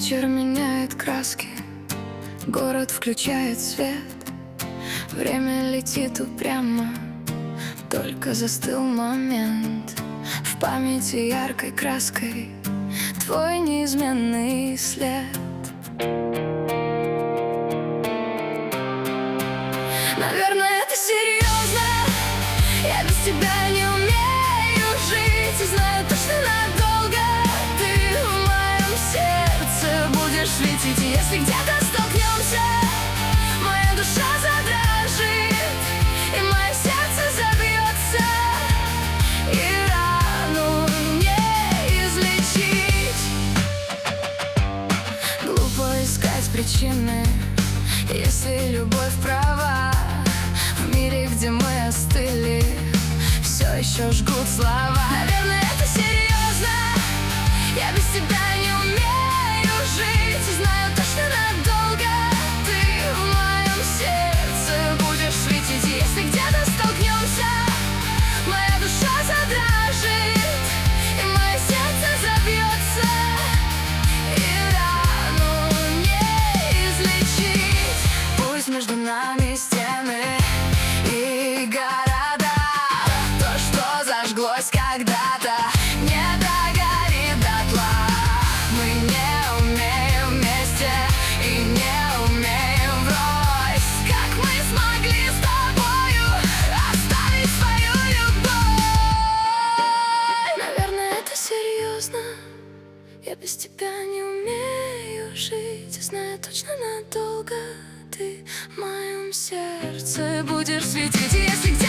Вечер меняет краски, город включает свет. Время летит упрямо, только застыл момент. В памяти яркой краской твой неизменный след. Наверное, это серьезно. Я без тебя не умею жить, и знаю точно надолго ты в моем сердце будешь светить. И если где-то столкнемся, моя душа задрожит, и мое сердце забьется, и рану не излечить. Глупо искать причины, если любовь права. В мире, где мы остыли, все еще жгут слова. Наверное, это серьезно. Я без тебя не умею жить, и знаю точно надолго ты в моем сердце будешь светить. И если где-то столкнемся, моя душа задрожит, и мое сердце забьется, и рану не излечить. Пусть между нами стены и города, то, что зажглось когда-то, не догорит дотла. Мы не умеем вместе и не умеем врозь. Как мы смогли с тобою оставить свою любовь? Наверное, это серьезно. Я без тебя не умею жить, и знаю точно надолго ты в моем сердце будешь светить. И если где